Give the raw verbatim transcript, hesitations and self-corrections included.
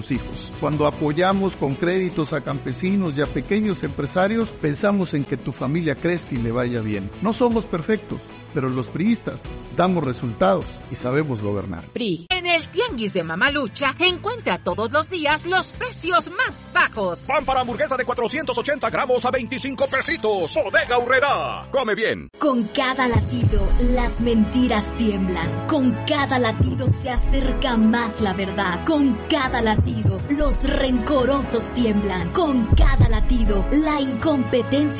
hijos. Cuando apoyamos con créditos a campesinos y a pequeños empresarios, pensamos en que tu familia crezca y le vaya bien. No somos perfectos, pero los priistas damos resultados y sabemos gobernar. P R I. En el Tianguis de Mamalucha encuentra todos los días los precios más bajos. Pan para hamburguesa de cuatrocientos ochenta gramos a veinticinco pesitos. Bodega Aurrerá. Come bien. Con cada latido, las mentiras tiemblan. Con cada latido se acerca más la verdad. Con cada latido, los rencorosos tiemblan. Con cada latido, la incompetencia